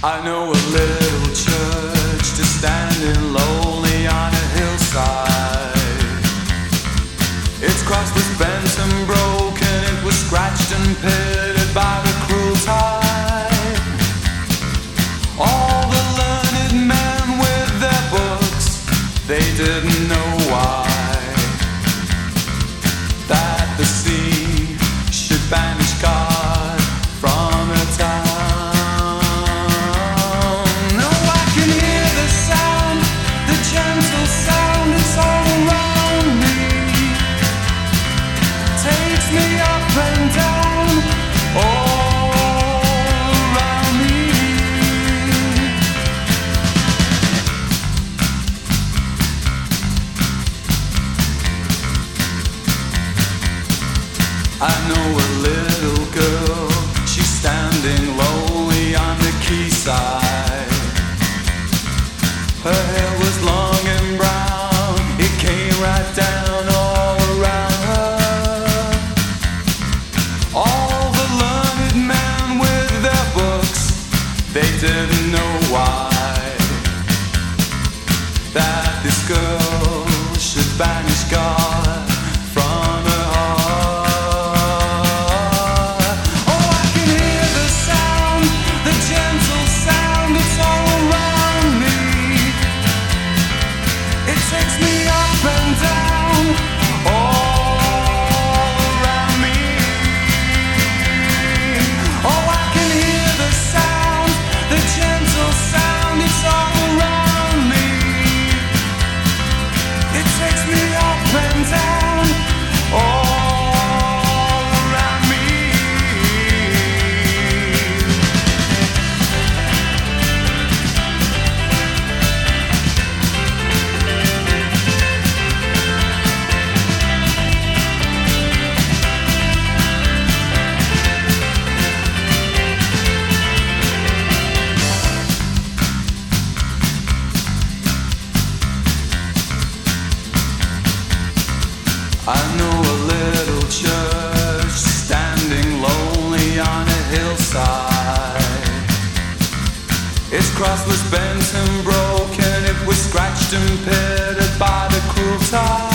I know a little church just standing lonely on a hillside. Its cross was bent and broken, it was scratched and pitted by the cruel tide. All the learned men with their books, they didn't know why that the sea should banish God from a town. I know a little girl, she's standing lonely on the quayside. Her hair was long and brown, it came right down all around her. All the learned men with their books, they didn't know why that this girl should banish God from her heart. I know a little church standing lonely on a hillside. Its cross was bent and broken, it was scratched and pitted by the cruel tide.